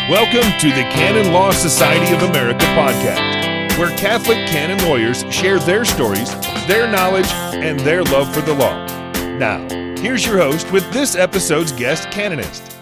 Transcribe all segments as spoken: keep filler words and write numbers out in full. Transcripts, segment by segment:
Welcome to the Canon Law Society of America podcast, where Catholic canon lawyers share their stories, their knowledge, and their love for the law. Now, here's your host with this episode's guest canonist.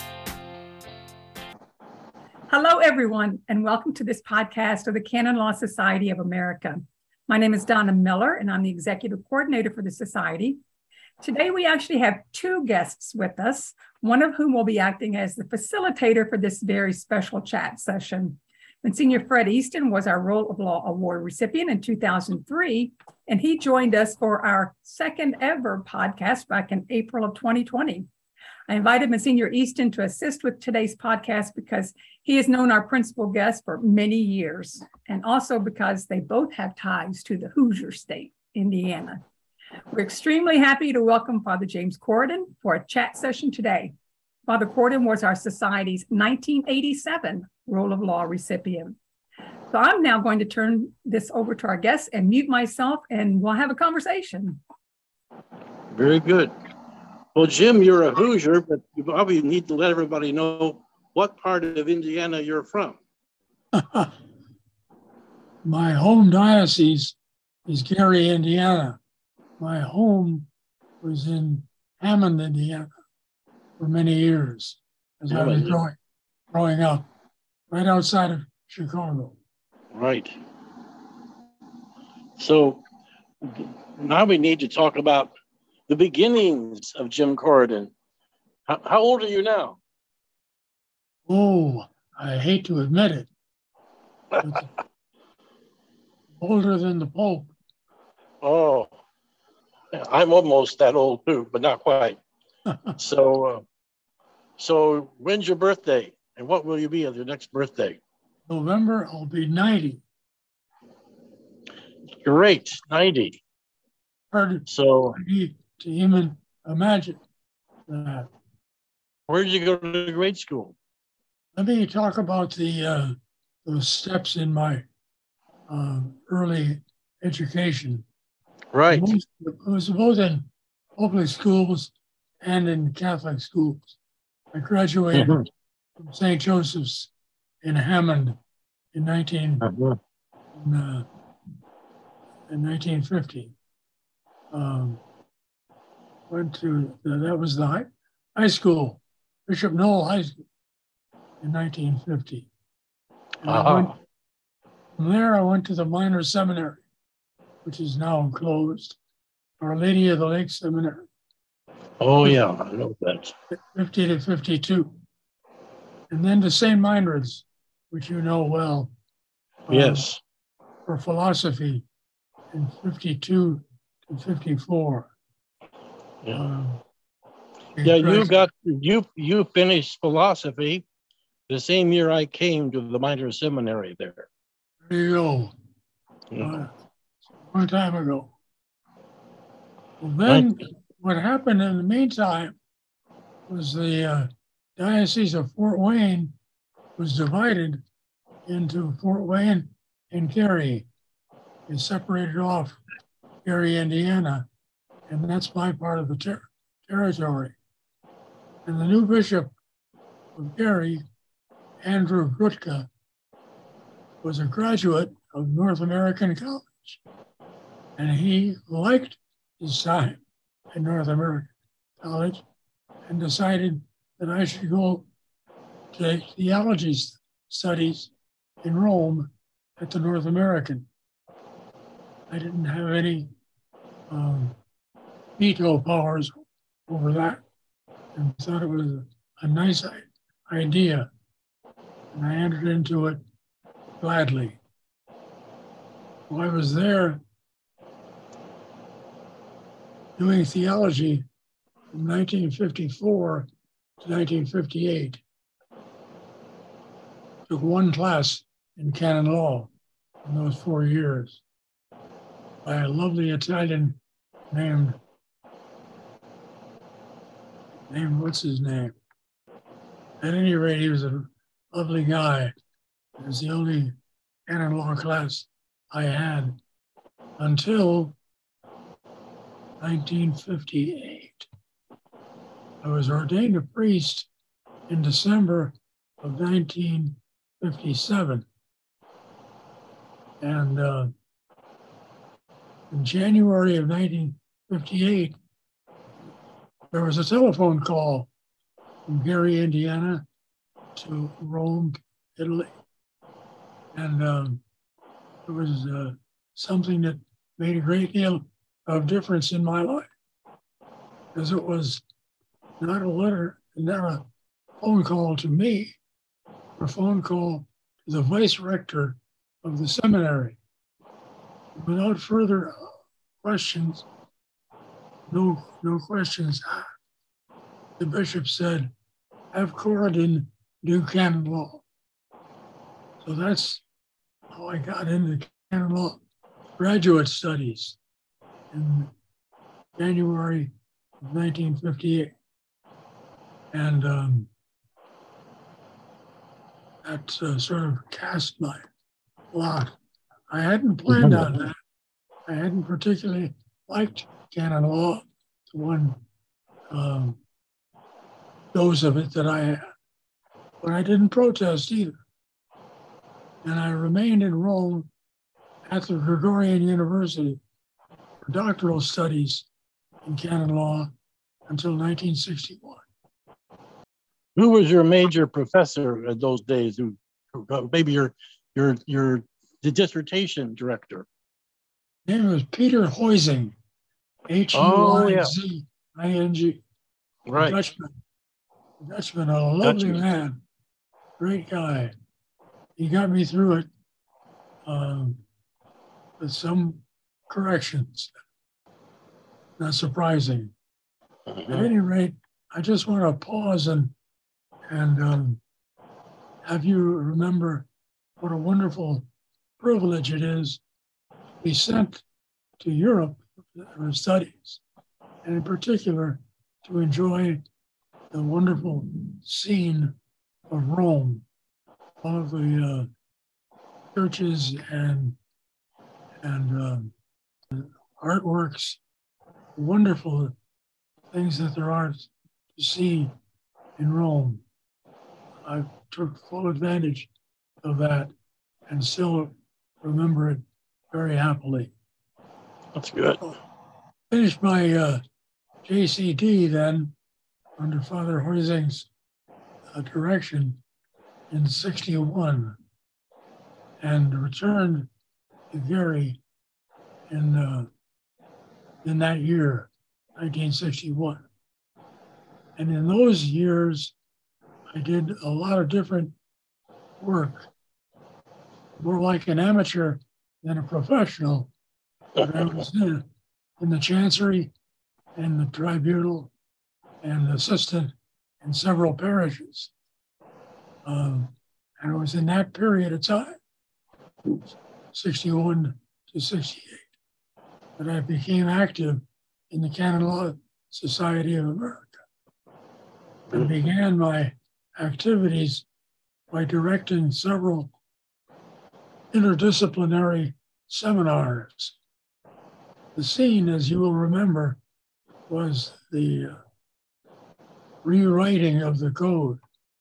Hello, everyone, and welcome to this podcast of the Canon Law Society of America. My name is Donna Miller, and I'm the executive coordinator for the society. Today, we actually have two guests with us, one of whom will be acting as the facilitator for this very special chat session. Monsignor Fred Easton was our Rule of Law Award recipient in two thousand three, and he joined us for our second ever podcast back in April of twenty twenty. I invited Monsignor Easton to assist with today's podcast because he has known our principal guest for many years, and also because they both have ties to the Hoosier State, Indiana. We're extremely happy to welcome Father James Corydon for a chat session today. Father Corydon was our society's nineteen eighty-seven Rule of Law recipient. So I'm now going to turn this over to our guests and mute myself, and we'll have a conversation. Very good. Well, Jim, you're a Hoosier, but you probably need to let everybody know what part of Indiana you're from. My home diocese is Gary, Indiana. My home was in Hammond, Indiana for many years as I was growing, growing up, right outside of Chicago. Right. So now we need to talk about the beginnings of Jim Corydon. How, how old are you now? Oh, I hate to admit it. Older than the Pope. Oh, I'm almost that old too, but not quite. so, uh, so when's your birthday, and what will you be at your next birthday? November, I'll be ninety. Great, ninety. Hard so to even imagine that. Where did you go to grade school? Let me talk about the uh, those steps in my uh, early education. Right. Most, it was both in public schools and in Catholic schools. I graduated mm-hmm. from Saint Joseph's in Hammond in nineteen mm-hmm. in, uh, in nineteen fifty. Um, went to uh, that was the high, high school, Bishop Noel High School, in nineteen fifty. And uh-huh. I went, from there, I went to the minor seminary, which is now closed, Our Lady of the Lake Seminary. Oh, yeah, I know that. fifty to fifty-two. And then to Saint Meinrad's, which you know well. Yes. Um, for philosophy in fifty-two to fifty-four. Yeah, um, yeah you got, you, you finished philosophy the same year I came to the minor seminary there. There you go. Yeah. Uh, a long time ago. Well, then right. What happened in the meantime was the uh, Diocese of Fort Wayne was divided into Fort Wayne and Gary. It separated off Gary, Indiana, and that's my part of the ter- territory. And the new bishop of Gary, Andrew Grutka, was a graduate of North American College, and he liked his time at North American College and decided that I should go to theology studies in Rome at the North American. I didn't have any um, veto powers over that and thought it was a, a nice idea, and I entered into it gladly. Well, I was there doing theology from nineteen fifty-four to nineteen fifty-eight. Took one class in canon law in those four years by a lovely Italian named, named what's his name? At any rate, he was a lovely guy. It was the only canon law class I had until nineteen fifty-eight. I was ordained a priest in December of nineteen fifty-seven. And uh, in January of nineteen fifty-eight, there was a telephone call from Gary, Indiana to Rome, Italy. And um, it was uh, something that made a great deal of difference in my life, because it was not a letter, not a phone call to me, a phone call to the vice rector of the seminary. Without further questions, no, no questions, the bishop said, have Corydon do canon law. So that's how I got into canon law graduate studies in January of nineteen fifty-eight. And um, that uh, sort of cast my lot. I hadn't planned on that. I hadn't particularly liked canon law, the one um, dose of it that I had. But I didn't protest either. And I remained in Rome at the Gregorian University for doctoral studies in canon law until nineteen sixty-one. Who was your major professor in those days? Who, maybe your your your the dissertation director? His name was Peter Huizing, H U I Z I N G. Right. Dutchman. Dutchman, a lovely Dutchman. man, great guy. He got me through it um, with some corrections. Not surprising. Mm-hmm. At any rate, I just want to pause and and um, have you remember what a wonderful privilege it is to be sent to Europe for studies, and in particular to enjoy the wonderful scene of Rome, all of the uh, churches and and um, artworks, wonderful things that there are to see in Rome. I took full advantage of that and still remember it very happily. That's good. Finished my uh, J C D then under Father Huizing's uh, direction in sixty-one, and returned to Gary in uh, in that year, nineteen sixty-one. And in those years, I did a lot of different work, more like an amateur than a professional. But I was in, in the chancery and the tribunal and assistant in several parishes. Um, and it was in that period of time, sixty-one to sixty-eight, that I became active in the Canon Law Society of America and began my activities by directing several interdisciplinary seminars. The scene, as you will remember, was the uh, rewriting of the code,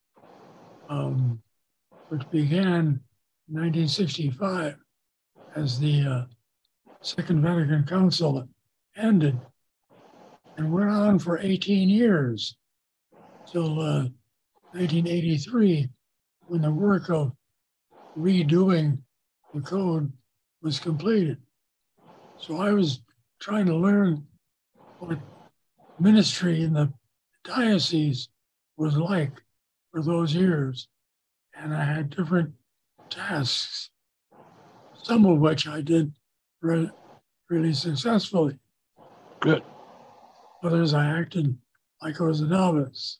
um, which began in nineteen sixty-five as the uh, Second Vatican Council ended and went on for eighteen years till uh, nineteen eighty-three, when the work of redoing the code was completed. So I was trying to learn what ministry in the diocese was like for those years. And I had different tasks, some of which I did re- really successfully. Good. Others I acted like I was a novice.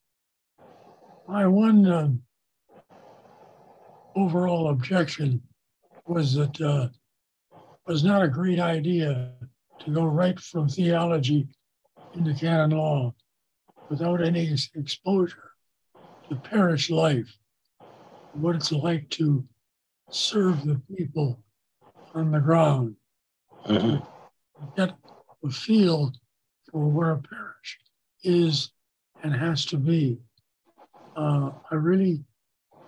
My one um, overall objection was that uh, it was not a great idea to go right from theology into canon law without any ex- exposure to parish life, what it's like to serve the people on the ground, Mm-hmm. to get a feel for what a parish is and has to be. Uh, I really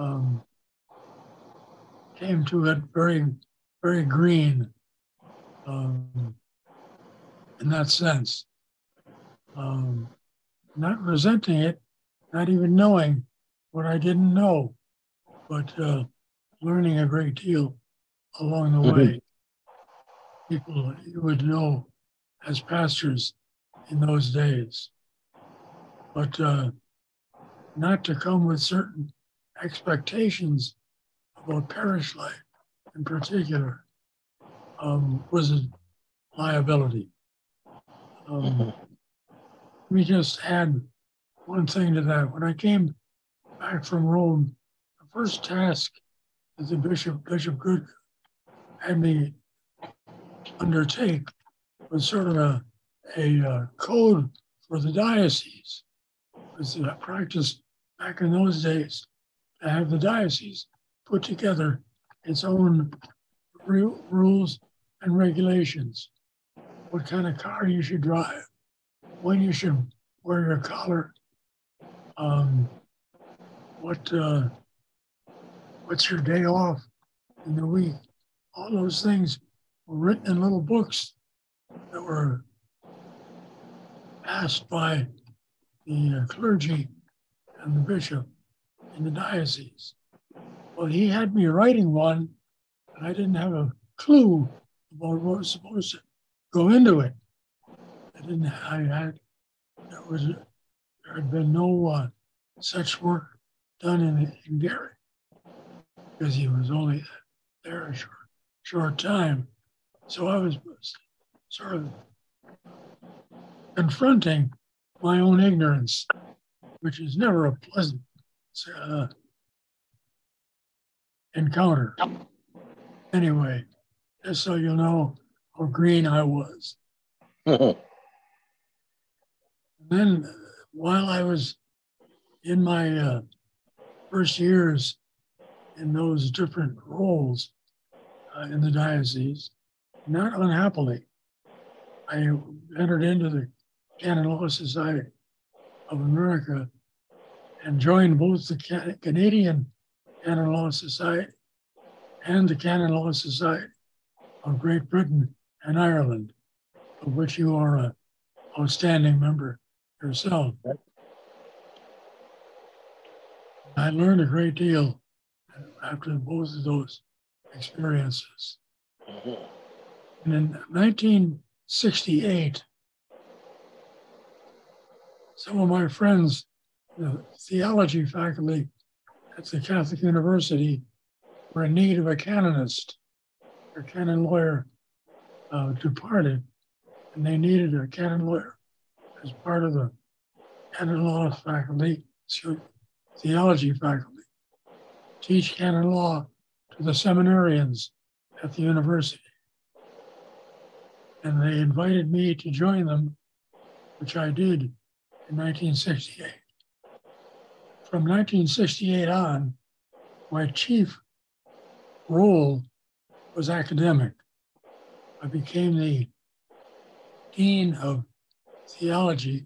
um, came to it very, very green um, in that sense. Um, not resenting it, not even knowing what I didn't know, but uh, learning a great deal along the way. People you would know as pastors in those days, but uh, not to come with certain expectations about parish life in particular um, was a liability. Um, we just add one thing to that. When I came back from Rome, the first task that the bishop, Bishop Good, had me undertake was sort of a, a uh, code for the diocese. It was a practice back in those days to have the diocese put together its own re- rules and regulations. What kind of car you should drive, when you should wear your collar, um, what uh, what's your day off in the week. All those things were written in little books that were passed by the uh, clergy and the bishop in the diocese. Well, he had me writing one, and I didn't have a clue about what was supposed to go into it. I didn't. I had. There was. There had been no uh, such work done in in Gary because he was only there a short, short time. So I was sort of confronting my own ignorance, which is never a pleasant uh, encounter. Anyway, just so you know how green I was. Then, while I was in my uh, first years in those different roles uh, in the diocese, not unhappily, I entered into the Canon Law Society of America and joined both the Can- Canadian Canon Law Society and the Canon Law Society of Great Britain and Ireland, of which you are an outstanding member yourself. I learned a great deal after both of those experiences. And in nineteen sixty-eight, some of my friends, the theology faculty at the Catholic University, were in need of a canonist. Their canon lawyer uh, departed, and they needed a canon lawyer as part of the canon law faculty, theology faculty, teach canon law to the seminarians at the university. And they invited me to join them, which I did in nineteen sixty-eight. From nineteen sixty-eight on, my chief role was academic. I became the Dean of Theology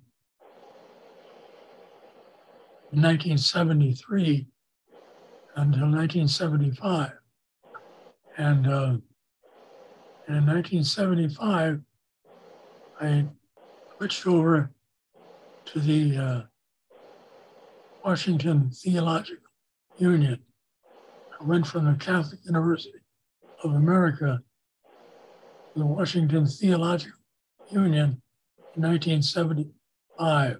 in nineteen seventy-three until nineteen seventy-five. And uh, in nineteen seventy-five, I switched over to the uh, Washington Theological Union. I went from the Catholic University of America to the Washington Theological Union in nineteen seventy-five.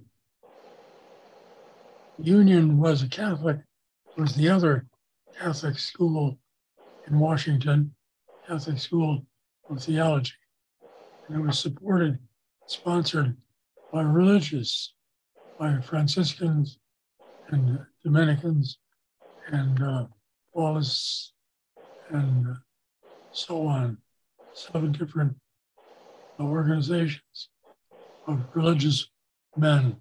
Union was a Catholic, was the other Catholic school in Washington, Catholic School of Theology. And it was supported, sponsored by religious, by Franciscans and Dominicans and uh, Paulists and uh, so on, seven different organizations of religious men.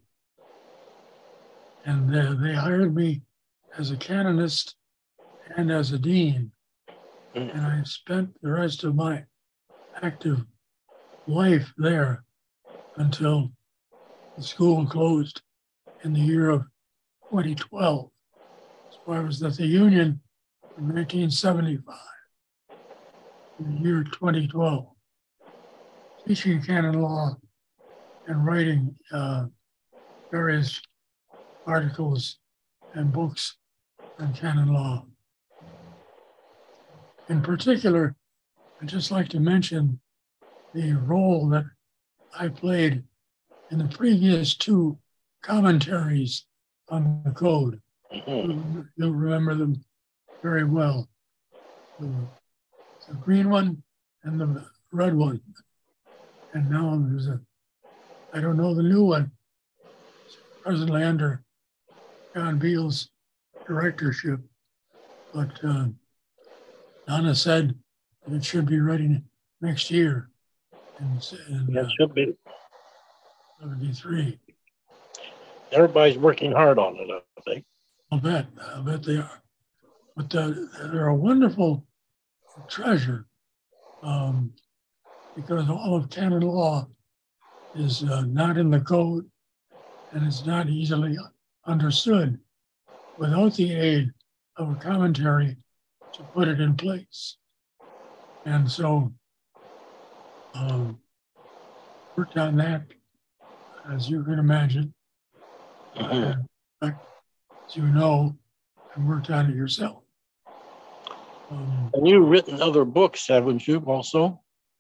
And uh, they hired me as a canonist and as a dean. And I spent the rest of my active life there until the school closed in the year of twenty twelve. I was at the Union in nineteen seventy-five, in the year twenty twelve, teaching canon law and writing uh, various articles and books on canon law. In particular, I'd just like to mention the role that I played in the previous two commentaries on the code. Mm-hmm. You'll remember them very well. The, the green one and the red one. And now there's a, I don't know the new one, presently under John Beale's directorship, but uh, Donna said it should be ready next year in, in That uh, should be. seventy-three. Everybody's working hard on it, I think. I'll bet, I'll bet they are. But uh, they're a wonderful treasure um, because all of canon law is uh, not in the code and it's not easily understood without the aid of a commentary to put it in place. And so um, worked on that, as you can imagine. Mm-hmm. And, as you know, and worked on it yourself. Um, And you've written other books, haven't you, also?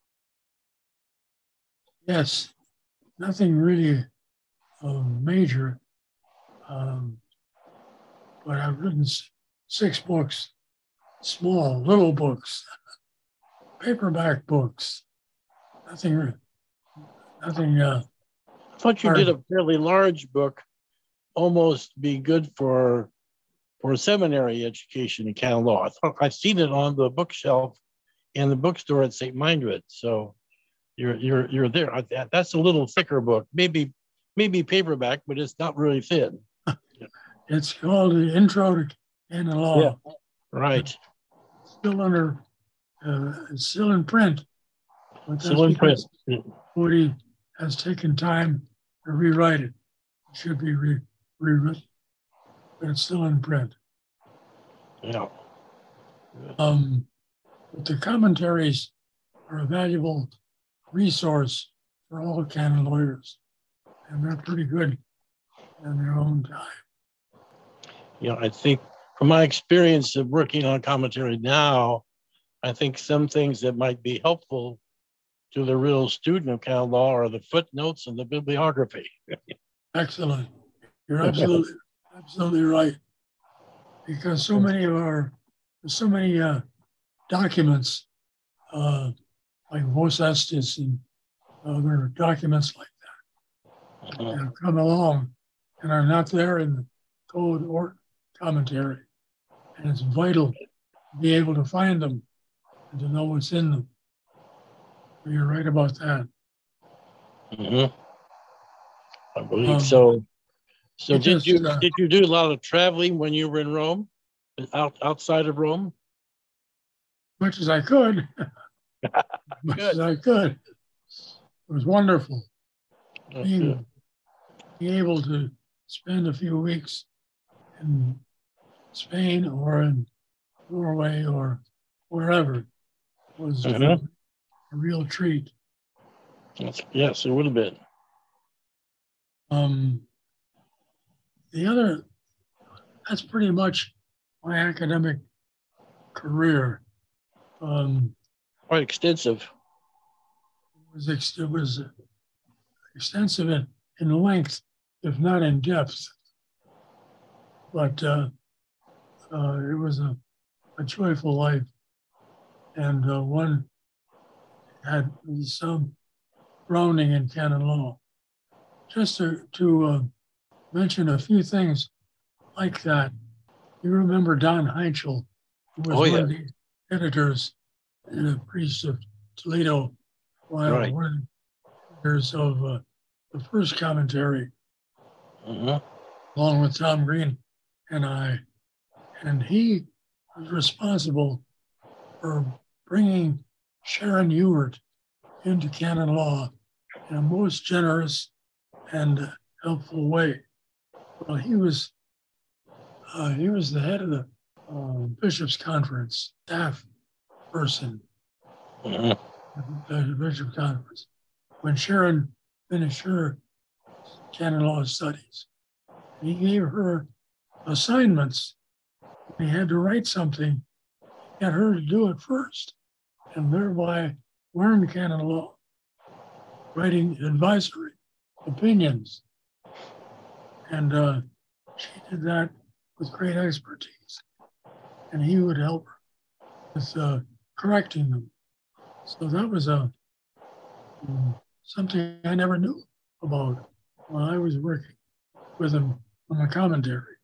yes, nothing really uh, major, um, but I've written s- six books, small, little books, paperback books, nothing, re- nothing, uh, I thought you hard. did a fairly large book, almost be good for for seminary education in canon law. I thought I've seen it on the bookshelf in the bookstore at Saint Mindred. So you're you're you're there. I, that, that's a little thicker book, maybe maybe paperback, but it's not really thin. It's called the Intro to Canon Law. Yeah. Right. Still under, uh, it's still in print. But that's Still in print. because Woody has taken time to rewrite it. It should be re- rewritten, but it's still in print. Yeah. Um, but the commentaries are a valuable resource for all canon lawyers, and they're pretty good in their own time. You know, I think from my experience of working on commentary now, I think some things that might be helpful to the real student of canon law are the footnotes and the bibliography. Excellent. You're absolutely, absolutely right. Because so many of our, so many uh, documents, uh, like Vos Estis and other documents like that, Uh-huh. have come along and are not there in the code or commentary. And it's vital to be able to find them and to know what's in them. You're right about that. Mm-hmm. I believe Um, so. So it did just, you uh, did you do a lot of traveling when you were in Rome, out outside of Rome? Much as I could, much Good. as I could. It was wonderful That's good. being, being able to spend a few weeks in Spain or in Norway or wherever was Mhm. a, a real treat. That's, yes, it would have been. Um, the other, that's pretty much my academic career. Um, Quite extensive. it was ex- it was extensive in, in length, if not in depth. But uh, uh, it was a, a joyful life, and uh, one had some grounding in canon law. Just to, to uh, mention a few things like that, you remember Don Heinschel, who was Oh, one yeah. of the editors and a priest of Toledo, while Right. one of the editors of uh, the first commentary, Mhm. along with Tom Green and I. And he was responsible for bringing Sharon Ewart into canon law in a most generous and helpful way. Well, he was uh, he was the head of the uh, Bishops' Conference, staff person, Mm-hmm. the Bishops' Conference. When Sharon finished her canon law studies, he gave her assignments. He had to write something, get her to do it first, and thereby learn canon law, writing advisory opinions. And uh, she did that with great expertise. And he would help her with uh, correcting them. So that was a um, something I never knew about while I was working with him on the commentary.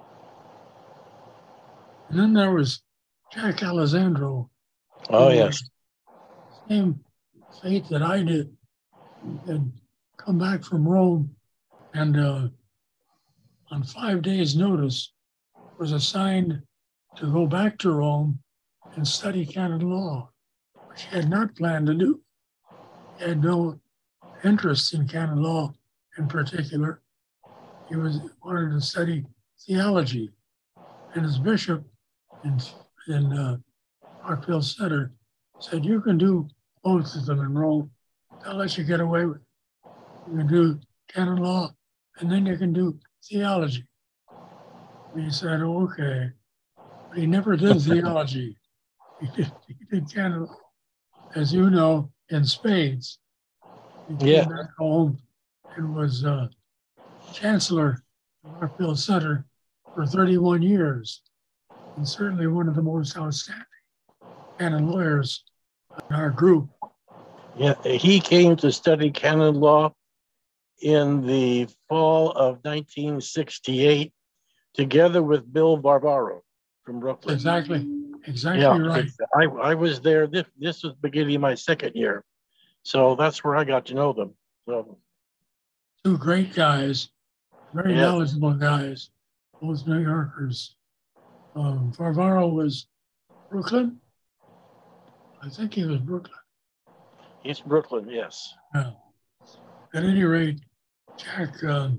And then there was Jack Alessandro. Oh, yes. Same fate that I did. He had come back from Rome and uh, on five days' notice was assigned to go back to Rome and study canon law, which he had not planned to do. He had no interest in canon law in particular. He was wanted to study theology, and his bishop in, in uh, Parkville Center said, "You can do both of them in Rome. They'll let you get away with it. You can do canon law, and then you can do theology." And he said, "Oh, okay." But he never did theology. He did, he did canon law, as you know, in spades. He came Yeah. back home and was uh, chancellor of Parkville Center for thirty-one years, and certainly one of the most outstanding canon lawyers in our group. Yeah, he came to study canon law in the fall of nineteen sixty-eight, together with Bill Barbaro from Brooklyn. Exactly, exactly Yeah, right. I, I was there. This, this was beginning of my second year. So that's where I got to know them. So Two great guys, very Yeah. knowledgeable guys, both New Yorkers. Um, Barbaro was Brooklyn. I think he was Brooklyn. he's Brooklyn, yes. Yeah. At any rate, Jack, um,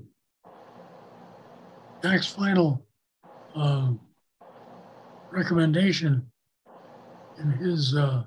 Jack's final um, recommendation in his uh,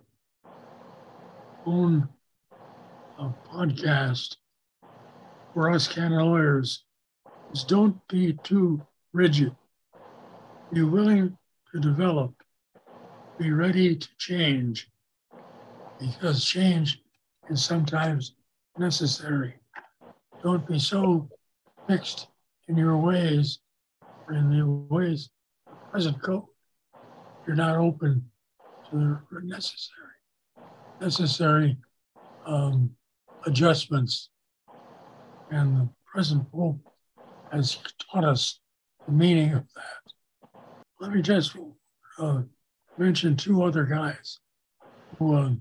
own uh, podcast for us canon lawyers is don't be too rigid. Be willing to develop. Be ready to change, because change is sometimes necessary. Don't be so fixed in your ways or in the ways of present code. You're not open to the necessary, necessary um, adjustments. And the present Pope has taught us the meaning of that. Let me just uh, mention two other guys who um,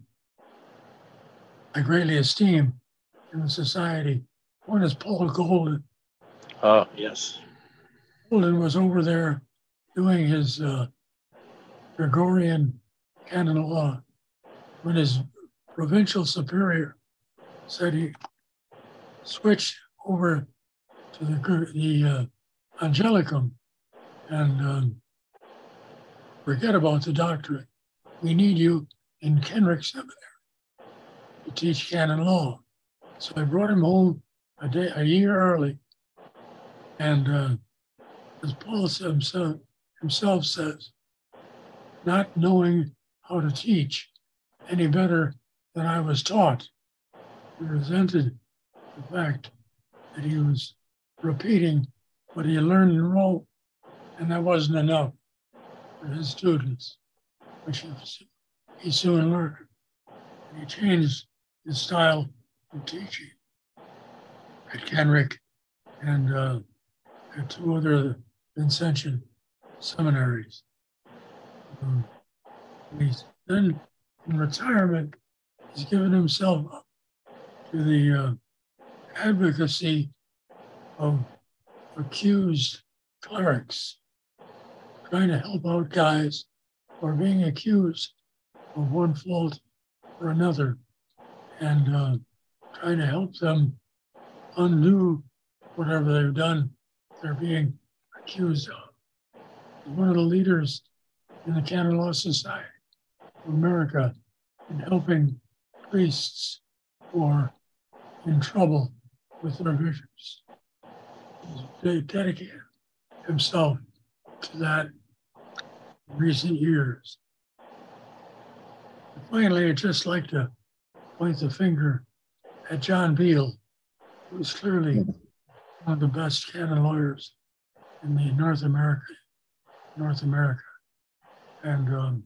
I greatly esteem in the society. One is Paul Golden. Oh, yes. Golden was over there doing his uh, Gregorian canon law when his provincial superior said he switched over to the, the uh, Angelicum and um, forget about the doctorate. We need you in Kenrick Seminary to teach canon law. So I brought him home a day, a year early, and uh, as Paul himself, himself says, not knowing how to teach any better than I was taught, he resented the fact that he was repeating what he learned in Rome, and that wasn't enough for his students, which he soon learned. And he changed his style of teaching at Kenrick and uh, at two other Vincentian seminaries. Um, he's then in retirement, he's given himself up to the uh, advocacy of accused clerics, trying to help out guys who are being accused of one fault or another, and uh, trying to help them undo whatever they've done they're being accused of. one of the leaders in the Canon Law Society of America in helping priests who are in trouble with their bishops. He dedicated himself to that in recent years. And finally, I'd just like to point the finger at John Beale, who was clearly one of the best canon lawyers in the North America, North America. And um,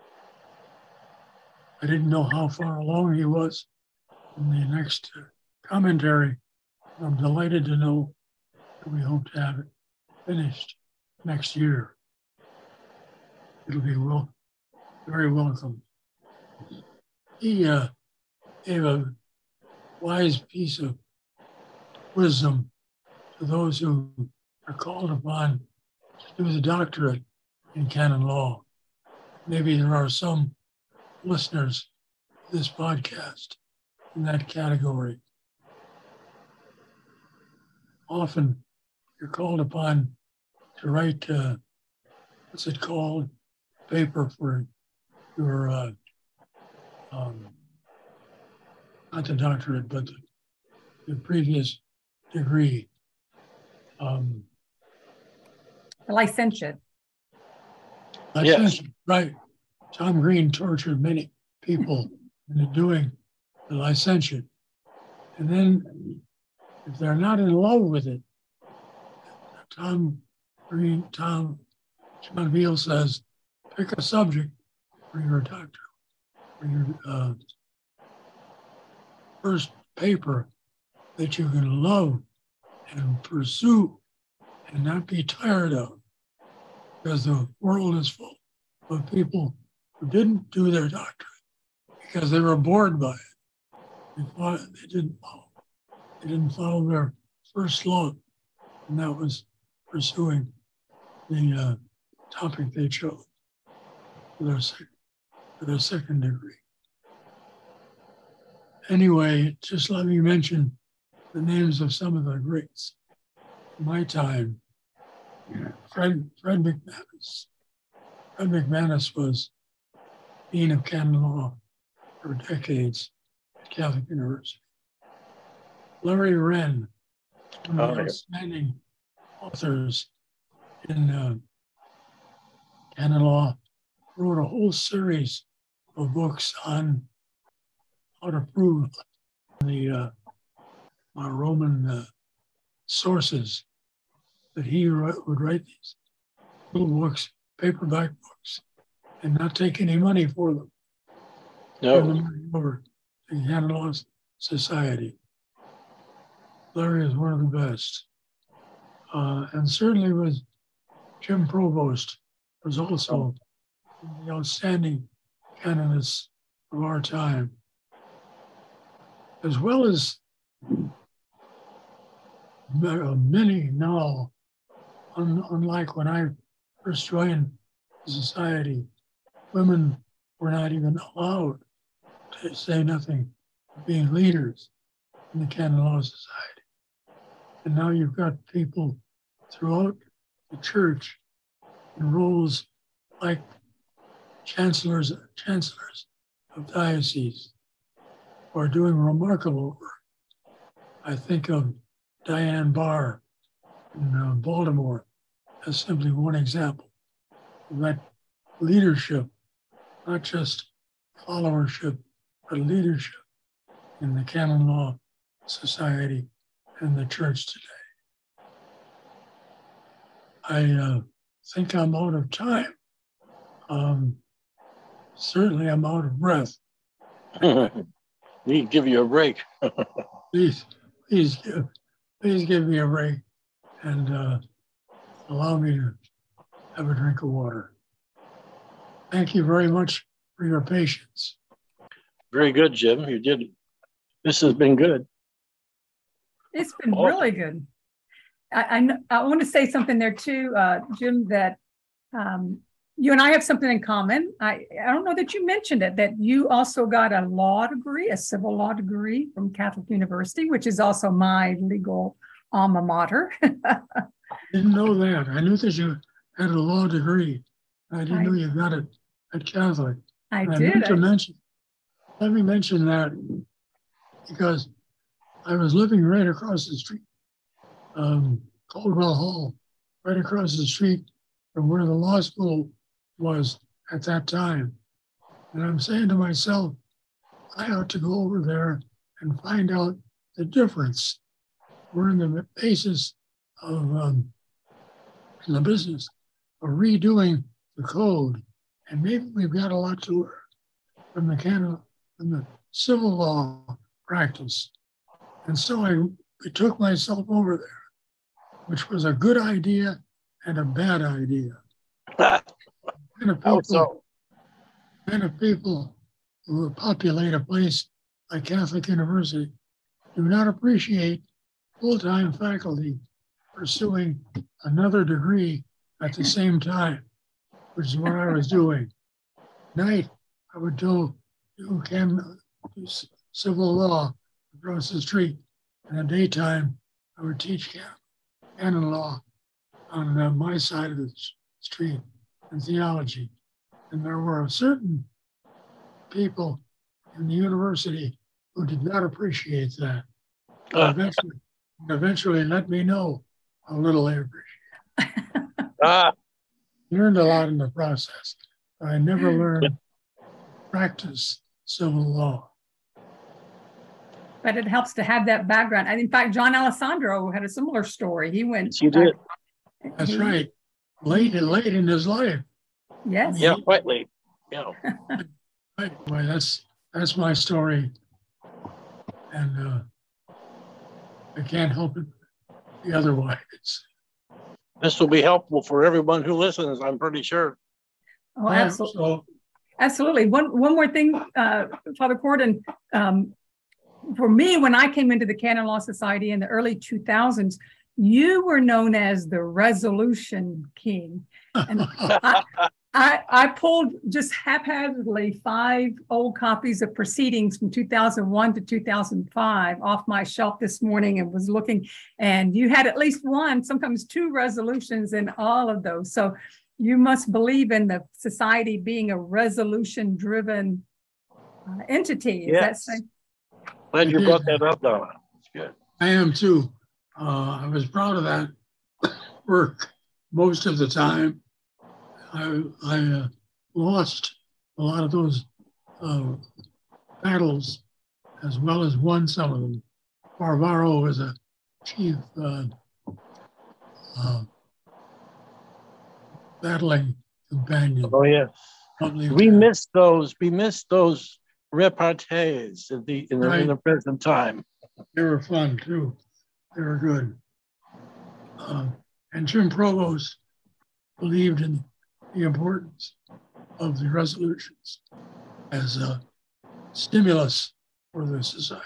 I didn't know how far along he was in the next uh, commentary. I'm delighted to know that we hope to have it finished next year. It'll be well, very welcome. He uh, gave a wise piece of wisdom to those who are called upon to do the doctorate in canon law. Maybe there are some listeners to this podcast in that category. Often you're called upon to write, uh, what's it called, paper for your, uh, um, not the doctorate, but the, the previous degree. Um, The licentiate. Yes. Right. Tom Green tortured many people into doing the licentiate. And then if they're not in love with it, Tom Green, Tom, John Beale says, pick a subject for your doctorate, for your uh, first paper that you can love and pursue and not be tired of, because the world is full of people who didn't do their doctorate because they were bored by it. They thought they didn't follow. They didn't follow their first love, and that was pursuing the uh, topic they chose for their, sec- for their second degree. Anyway, just let me mention the names of some of the greats in my time. Fred, Fred McManus. Fred McManus was Dean of Canon Law for decades at Catholic University. Larry Wren, one of the Oh, yeah. outstanding authors in uh, canon law, wrote a whole series of books on how to prove the uh, uh, Roman uh, sources. That he would write these little books, paperback books, and not take any money for them. No. Turn them over to the Canon Law Society. Larry is one of the best. Uh, and certainly was Jim Provost, was also the outstanding canonists of our time, as well as many now. Unlike when I first joined the society, women were not even allowed, to say nothing of being leaders in the Canon Law Society. And now you've got people throughout the church in roles like chancellors, chancellors of dioceses who are doing remarkable work. I think of Diane Barr in uh, Baltimore as simply one example of that leadership, not just followership, but leadership in the Canon Law Society and the church today. I uh, think I'm out of time. Um, certainly I'm out of breath. We give you a break. Please, please give, please give me a break and uh, allow me to have a drink of water. Thank you very much for your patience. Very good, Jim. You did. This has been good. It's been Awesome. really good. I, I, kn- I want to say something there too, uh, Jim, that um, you and I have something in common. I, I don't know that you mentioned it, that you also got a law degree, a civil law degree from Catholic University, which is also my legal alma mater. Didn't know that. I knew that you had a law degree. I didn't I, know you got it at Catholic. I and did. I meant to I, mention, let me mention that because I was living right across the street, um, Caldwell Hall, right across the street from where the law school was at that time. And I'm saying to myself, I ought to go over there and find out the difference. We're in the basis of um, in the business of redoing the code, and maybe we've got a lot to learn from the Canada, from the civil law practice. And so I, I took myself over there, which was a good idea and a bad idea. kind of people, so? kind of people who populate a place like Catholic University do not appreciate full-time faculty pursuing another degree at the same time, which is what I was doing. Night, I would do, do, can, do civil law across the street. In the daytime, I would teach canon law on uh, my side of the street and theology. And there were certain people in the university who did not appreciate that. Uh, eventually, eventually let me know how little they appreciate it. Ah. Learned a lot in the process. I never learned to practice civil law. But it helps to have that background. And in fact, John Alessandro had a similar story. He went. Yes, you did. That's he, right. Late and late in his life. Yes. Yeah, quite late. Yeah. Anyway, that's that's my story, and uh, I can't help it be otherwise. This will be helpful for everyone who listens, I'm pretty sure. Oh, absolutely. So, absolutely. One one more thing, uh, Father Cordon. Um, for me, when I came into the Canon Law Society in the early two thousands, you were known as the Resolution King. And I, I, I pulled just haphazardly five old copies of proceedings from two thousand one to two thousand five off my shelf this morning and was looking, and you had at least one, sometimes two resolutions in all of those. So you must believe in the society being a resolution-driven uh, entity. Is yes. that so? Glad you brought that up, Donna. It's good. I am too. Uh, I was proud of that work most of the time. I, I uh, lost a lot of those uh, battles as well as won some of them. Barbaro was a chief uh, uh, battling companion. Oh, yes. We missed those. We missed those repartees in the, in the, right. in the present time. They were fun too. They were good. Uh, and Jim Provost believed in the importance of the resolutions as a stimulus for the society.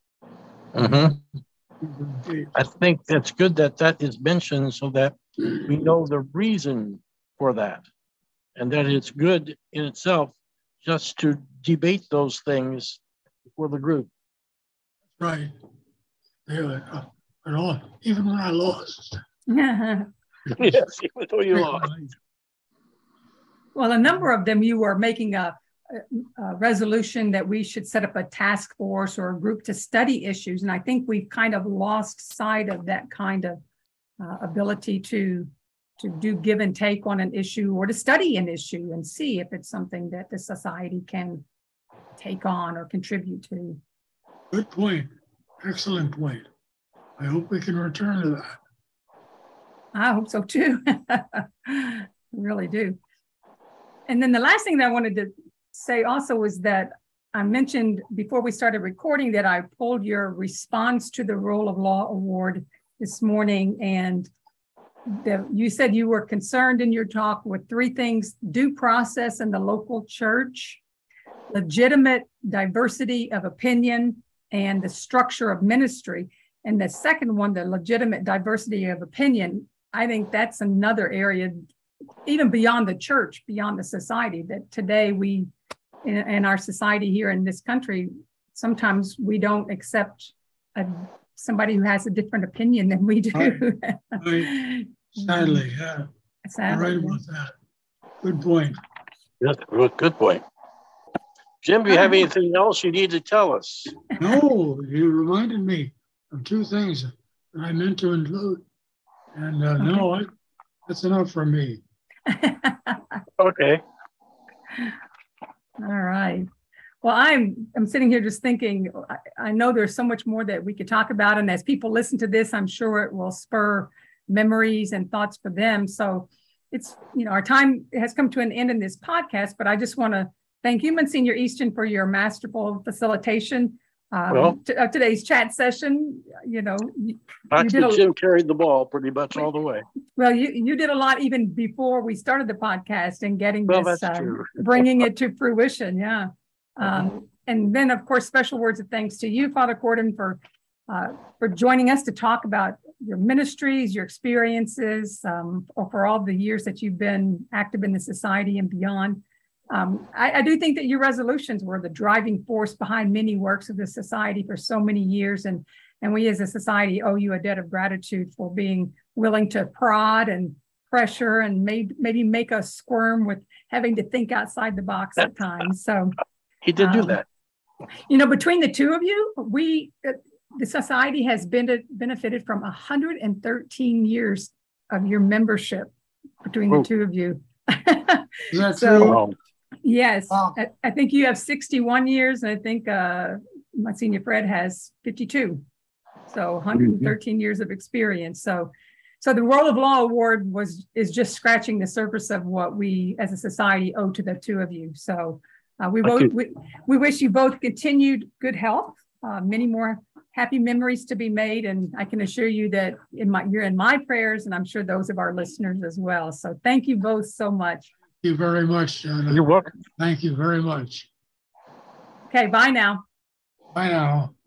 Mm-hmm. I think that's good that that is mentioned so that we know the reason for that, and that it's good in itself just to debate those things for the group. Right. Yeah, uh, and all, even when I lost. Yes, even though you lost. Well, a number of them, you were making a, a resolution that we should set up a task force or a group to study issues. And I think we've kind of lost sight of that kind of uh, ability to, to do give and take on an issue or to study an issue and see if it's something that the society can take on or contribute to. Good point. Excellent point. I hope we can return to that. I hope so too. I really do. And then the last thing that I wanted to say also was that I mentioned before we started recording that I pulled your response to the Rule of Law Award this morning. And the, you said you were concerned in your talk with three things: due process in the local church, legitimate diversity of opinion, and the structure of ministry. And the second one, the legitimate diversity of opinion, I think that's another area, even beyond the church, beyond the society, that today we, in, in our society here in this country, sometimes we don't accept a, somebody who has a different opinion than we do. Right. Right. Sadly, yeah. You're right about that. Good point. Yes, good, good point. Jim, do you have anything else you need to tell us? No, you reminded me of two things that I meant to include. And uh, okay. no, I, that's enough for me. Okay. All right. Well, I'm I'm sitting here just thinking, I, I know there's so much more that we could talk about. And as people listen to this, I'm sure it will spur memories and thoughts for them. So it's, you know, our time has come to an end in this podcast, but I just want to thank you, Monsignor Easton, for your masterful facilitation um, well, to, of today's chat session. You know, you, actually, you did a, Jim carried the ball pretty much all the way. Well, you, you did a lot even before we started the podcast and getting well, this, that's uh, true. bringing it to fruition. Yeah. Um, and then, of course, special words of thanks to you, Father Cordon, for uh, for joining us to talk about your ministries, your experiences, um, or for all the years that you've been active in the society and beyond. Um, I, I do think that your resolutions were the driving force behind many works of the society for so many years. And, and we as a society owe you a debt of gratitude for being willing to prod and pressure and may, maybe make us squirm with having to think outside the box at times. So he did do um, that. You know, between the two of you, we, uh, the society has been benefited from one hundred thirteen years of your membership between the oh. two of you. Is that so, true? Yes, wow. I, I think you have sixty-one years, and I think uh, Monsignor Fred has fifty-two. So one hundred thirteen mm-hmm. years of experience. So, so the Role of Law Award was is just scratching the surface of what we as a society owe to the two of you. So, uh, we both we, we wish you both continued good health, uh, many more happy memories to be made, and I can assure you that in my you're in my prayers, and I'm sure those of our listeners as well. So, thank you both so much. Thank you very much, John. You're welcome. Thank you very much. Okay, bye now. Bye now.